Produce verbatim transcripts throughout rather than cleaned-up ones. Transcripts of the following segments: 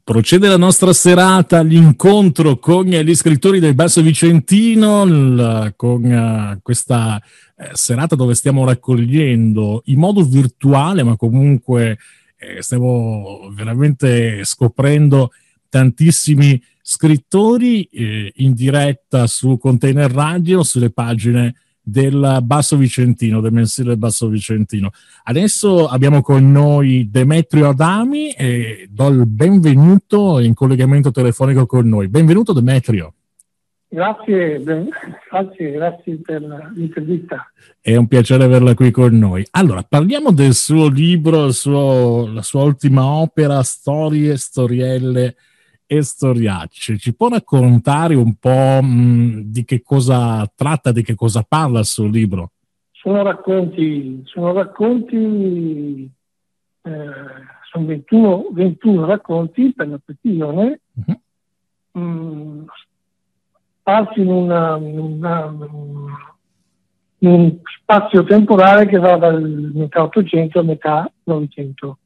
Procede la nostra serata all'incontro con gli scrittori del Basso Vicentino, l- con uh, questa eh, serata dove stiamo raccogliendo in modo virtuale, ma comunque eh, stiamo veramente scoprendo tantissimi scrittori eh, in diretta su Container Radio, sulle pagine del Basso Vicentino, del mensile del Basso Vicentino. Adesso abbiamo con noi Demetrio Adami e do il benvenuto in collegamento telefonico con noi. Benvenuto Demetrio. Grazie, grazie, grazie per l'intervista. È un piacere averla qui con noi. Allora, parliamo del suo libro, il suo, la sua ultima opera, Storie, Storielle e Storiacce. Ci può raccontare un po' mh, di che cosa tratta, di che cosa parla il suo libro? Sono racconti, sono racconti, eh, sono ventuno, ventuno racconti per la precisione, uh-huh. mh, sparsi in, una, in, una, in un spazio temporale che va dal metà Ottocento a metà Novecento.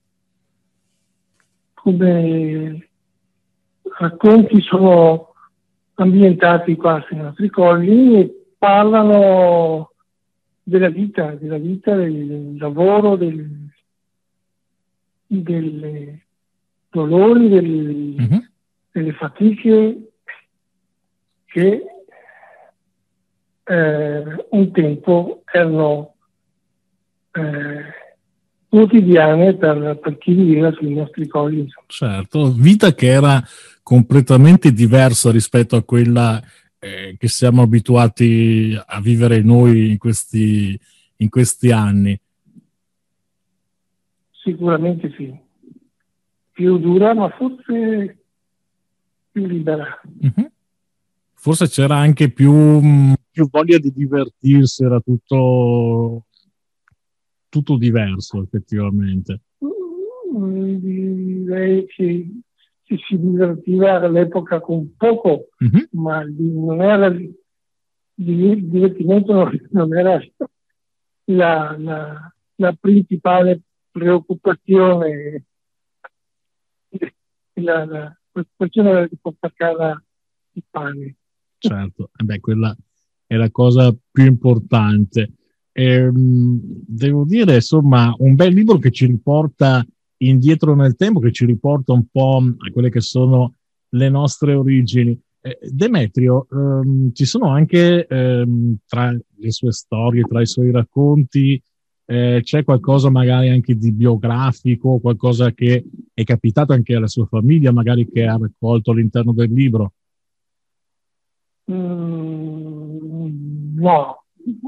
Come racconti sono ambientati qua sui nostri colli e parlano della vita, della vita, del, del lavoro, del, delle dolori, del, uh-huh. delle fatiche che eh, un tempo erano eh, quotidiane per, per chi viveva sui nostri colli. Certo, vita che era completamente diversa rispetto a quella eh, che siamo abituati a vivere noi in questi, in questi anni. Sicuramente sì. Più dura, ma forse più libera. Mm-hmm. Forse c'era anche più, più voglia di divertirsi, era tutto, tutto diverso effettivamente. Direi che ci si divertiva all'epoca con poco, mm-hmm. ma non era il divertimento, non era la, la, la principale preoccupazione, la, la preoccupazione era di portare a casa il pane. Certo, eh beh, quella è la cosa più importante. Ehm, devo dire, insomma, un bel libro che ci riporta indietro nel tempo, che ci riporta un po' a quelle che sono le nostre origini. Eh, Demetrio, ehm, ci sono anche ehm, tra le sue storie, tra i suoi racconti, eh, c'è qualcosa magari anche di biografico, qualcosa che è capitato anche alla sua famiglia, magari che ha raccolto all'interno del libro? Mm, no.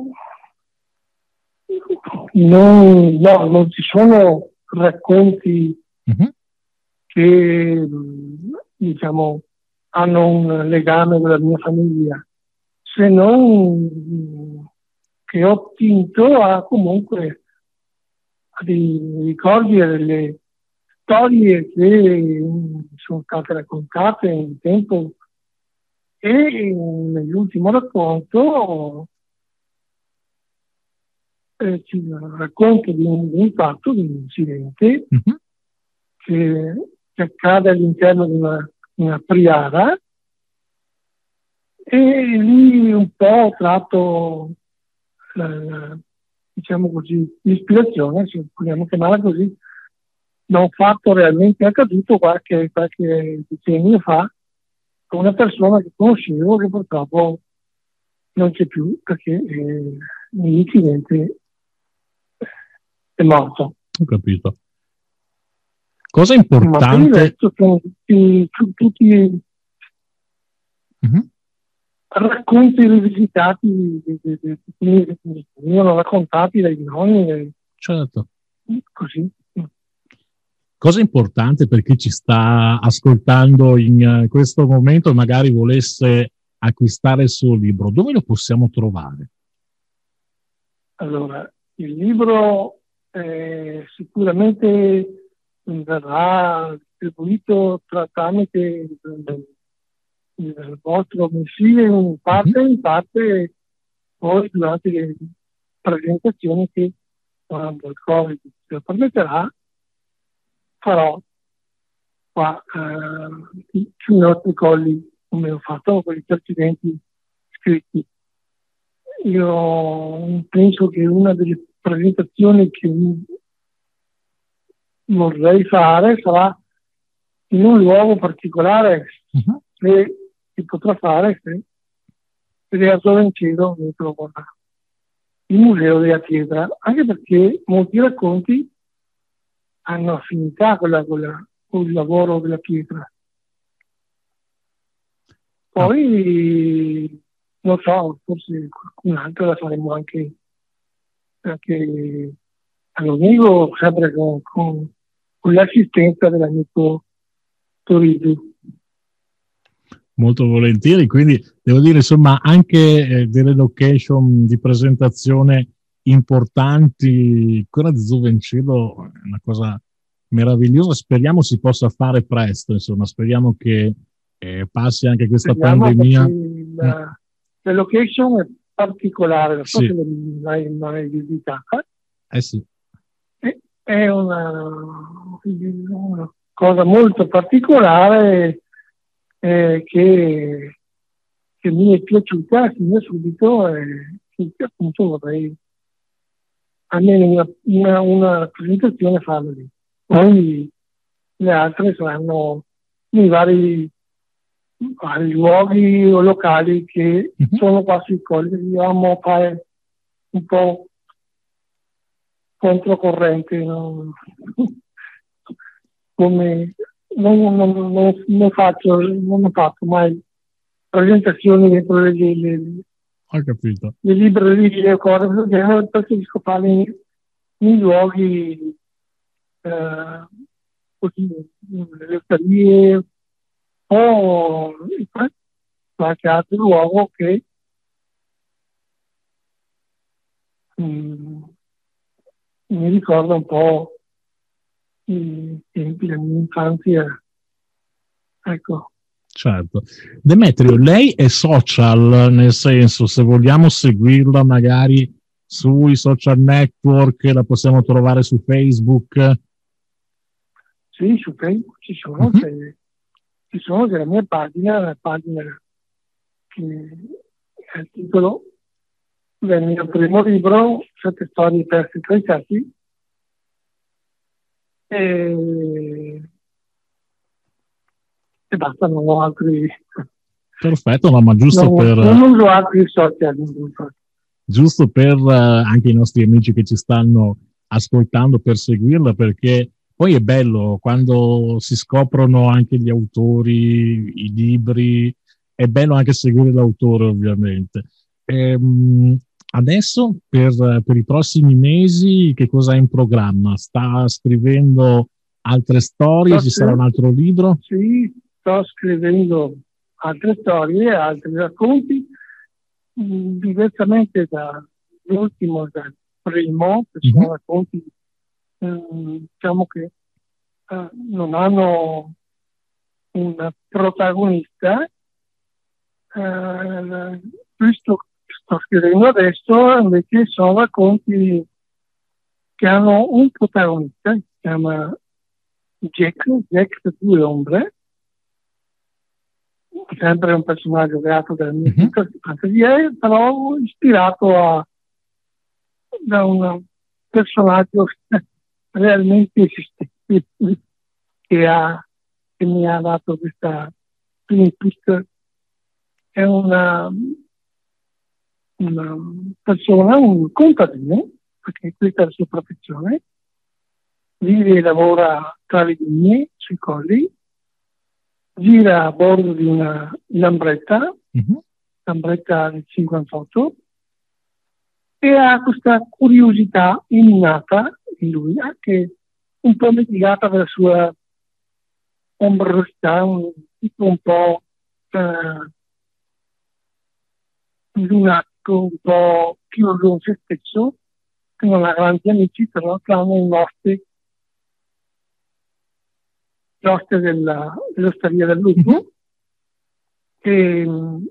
Non, no, non ci sono racconti uh-huh. che, diciamo, hanno un legame con la mia famiglia, se non che ho tinto a comunque a dei ricordi e delle storie che sono state raccontate in tempo. E nell'ultimo racconto eh, ci racconto di un, di un fatto, di un incidente uh-huh. che, che accade all'interno di una, una priara, e lì un po' ho tratto la, la, diciamo così, l'ispirazione, se vogliamo chiamarla così, da un fatto realmente accaduto qualche, qualche decennio fa, una persona che conoscevo che purtroppo non c'è più perché eh, nell'incidente è morto. Ho capito. Cosa importante? Ma per sono tutti, tutti uh-huh. racconti rivisitati, che venivano raccontati dai nonni. Certo. Così. Cosa importante per chi ci sta ascoltando in questo momento e magari volesse acquistare il suo libro, dove lo possiamo trovare? Allora, il libro eh, sicuramente verrà distribuito tra, tramite il, il vostro mensile in parte, mm-hmm. in parte poi durante le presentazioni che quando il Covid lo permetterà farò qua eh, sui nostri colli, come ho fatto con i precedenti scritti. Io penso che una delle presentazioni che vorrei fare sarà in un luogo particolare, uh-huh. che si potrà fare se Rialto Vencedo mi proporrà il Museo della Pietra, anche perché molti racconti hanno affinità con, la, con, la, con il lavoro della pietra. Poi, oh. non so, forse qualcun altro la faremo anche, anche all'Onigo, sempre con, con, con l'assistenza dell'amico Torino. Molto volentieri, quindi devo dire, insomma, anche eh, delle location di presentazione importanti, quella di Zovencello è una cosa meravigliosa, speriamo si possa fare presto, insomma, speriamo che eh, passi anche questa speriamo pandemia. La, la location è particolare, non so sì. se l'hai mai visitata. Eh sì. È, è una, una cosa molto particolare eh, che, che mi è piaciuta fin da subito e che appunto vorrei almeno una, una, una presentazione farla lì. Poi le altre saranno nei vari, vari luoghi o locali che mm-hmm. sono qua sui colli. Dobbiamo fare un po' controcorrente, no? Come non, non, non, non faccio non ho fatto mai presentazioni dentro le, le, le, ho capito. le librerie o cose, perché preferisco farle in, in luoghi eh, così, nelle osterie o in qualche altro luogo che mm, mi ricorda un po' i tempi della mia infanzia. Ecco. Certo. Demetrio, lei è social, nel senso, se vogliamo seguirla magari sui social network, la possiamo trovare su Facebook? Sì, su Facebook ci sono, uh-huh. cioè, ci sono della mia pagina, la pagina che è il titolo del mio primo libro, Sette storie perse tra i sassi, e e basta, non ho altri. Perfetto, no, ma giusto non, per non uso altri social, giusto per uh, anche i nostri amici che ci stanno ascoltando, per seguirla, perché poi è bello quando si scoprono anche gli autori, i libri, è bello anche seguire l'autore, ovviamente. Ehm, adesso per, per i prossimi mesi che cosa ha in programma? Sta scrivendo altre storie? Ci sarà un altro libro? Sì, sto scrivendo altre storie, altri racconti, mh, diversamente dall'ultimo, dal primo, che sono mm-hmm. racconti mh, diciamo che eh, non hanno un protagonista. Eh, questo che sto scrivendo adesso invece sono racconti che hanno un protagonista, si chiama Jack, Jack de due ombre, sempre un personaggio creato dalla mia mm-hmm. fantasia, però ispirato a, da un personaggio realmente esistente che, ha, che mi ha dato questa input. È una, una persona, un contadino, perché questa è la sua professione, vive e lavora tra le vigne, sui colli, gira a bordo di una lambretta, mm-hmm. lambretta del cinquantotto, e ha questa curiosità innata in lui, anche un po' mitigata dalla sua ombrosità, un tipo un po' eh, lunatico, un po' chiuso in se stesso, che non ha grandi amici, però tranne il nostro l'oste della, dell'osteria del lupo. E,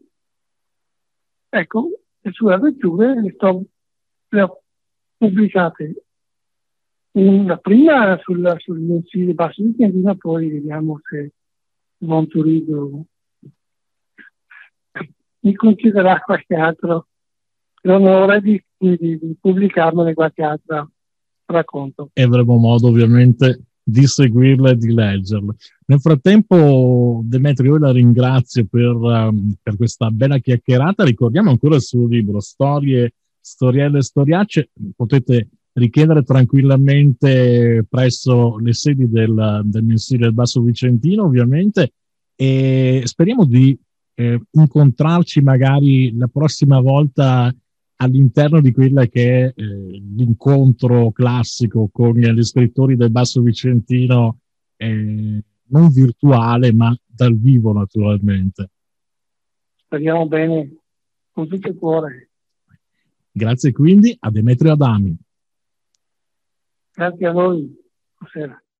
ecco, le sue avventure le, sto, le ho pubblicate una prima sul, sul mensile Basso Vicentino, poi vediamo se Buon Turismo mi concederà qualche altro l'onore di, di, di pubblicarmene qualche altro racconto. E avremo modo ovviamente di seguirla e di leggerla. Nel frattempo, Demetrio, io la ringrazio per, um, per questa bella chiacchierata. Ricordiamo ancora il suo libro, Storie, Storielle e Storiacce. Potete richiedere tranquillamente presso le sedi del, del mensile del Basso Vicentino, ovviamente, e speriamo di eh, incontrarci magari la prossima volta all'interno di quella che è eh, l'incontro classico con gli scrittori del Basso Vicentino, eh, non virtuale, ma dal vivo, naturalmente. Speriamo bene, con tutto il cuore. Grazie quindi a Demetrio Adami. Grazie a voi. Buonasera.